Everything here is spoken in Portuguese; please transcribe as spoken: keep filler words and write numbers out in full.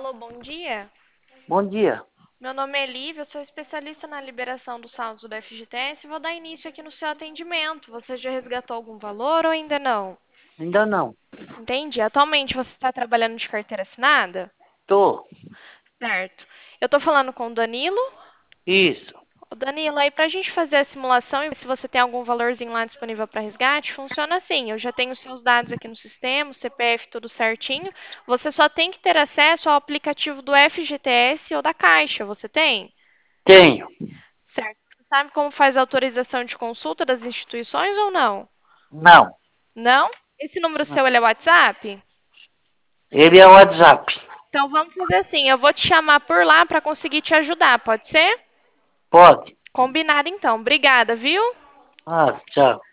Alô, bom dia. Bom dia. Meu nome é Lívia, eu sou especialista na liberação dos saldos do F G T S e vou dar início aqui no seu atendimento. Você já resgatou algum valor ou ainda não? Ainda não. Entendi. Atualmente você está trabalhando de carteira assinada? Tô. Certo. Eu estou falando com o Danilo. Isso. Ô, Danilo, aí para a gente fazer a simulação e ver se você tem algum valorzinho lá disponível para resgate, funciona assim. Eu já tenho os seus dados aqui no sistema, o C P F tudo certinho. Você só tem que ter acesso ao aplicativo do F G T S ou da Caixa. Você tem? Tenho. Certo. Você sabe como faz a autorização de consulta das instituições ou não? Não. Não? Esse número seu ele é WhatsApp? Ele é o WhatsApp. Então vamos fazer assim, eu vou te chamar por lá para conseguir te ajudar, pode ser? Pode. Combinado então. Obrigada, viu? Ah, tchau.